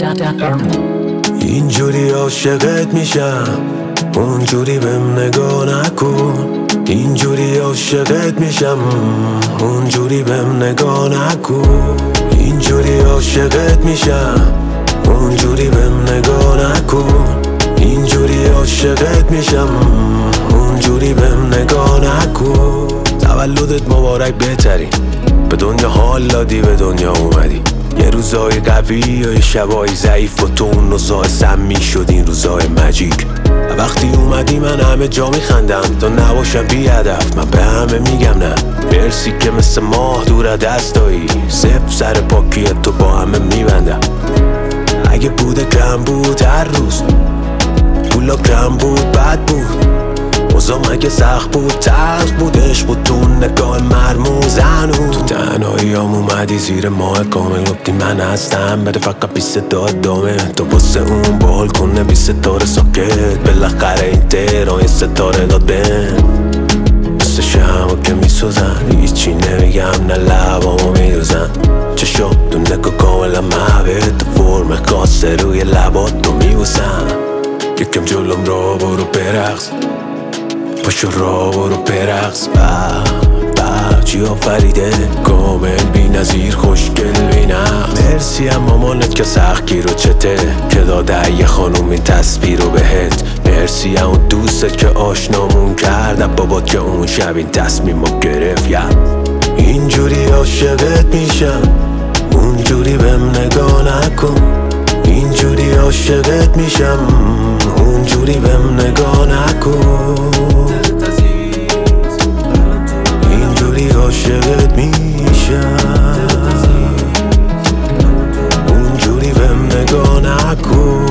اینجوری عاشقت میشم اونجوری بهم نگاه نکن. اینجوری عاشقت میشم اونجوری بهم نگاه نکن. اینجوری عاشقت میشم اونجوری بهم نگاه نکن. اینجوری عاشقت میشم اونجوری بهم نگاه نکن. تولدت مبارک بهترین، به دنیا حال دادی به دنیا اومدی. یه روزای قوی و یه شبای ضعیف و تو اون روزای سمی شد این روزای مجیک. وقتی اومدی من همه جا میخندم تا نباشم بی هدف. من به همه میگم نه مرسی که مثل ماه دور دستایی. صفر سر پاکی تو با همه میبندم. اگه بوده کم بود هر روز پولا کم بود بد بود. اوزام اگه سخت بود تلخ بود عشق بود تو نگاه مرموز هنوز. تو تنهاییام اومدی زیر ماه کامل گفتی من هستم بده فقط بی صدا دامه. تو واسه اون بالکنه بی ستاره ساکت بالاخره این تهران یه ستاره داد بهم. مثل شمع که میسوزن هیچی نمیگم نه لبامو میدوزن. چشم تو نگاه کاملا محبت تو فرم خاصه روی لبات تو میبوسن. یکم جلوم را برو برقص پاشو را برو برقص. چی آفریده کامل بی نظیر خوشگل بی نقص. مرسی هم مامانت که سختگیر و چته که داده یه خانوم این تصویر رو بهت. مرسی هم اون دوستت که آشنامون کرد بابات که اون شب این تصمیم رو گرفت. اینجوری عاشقت میشم اونجوری بهم نگاه نکن. اینجوری عاشقت میشم اونجوری بهم نگاه نکن. اینجوری عاشقت میشم اونجوری بهم نگاه نکن.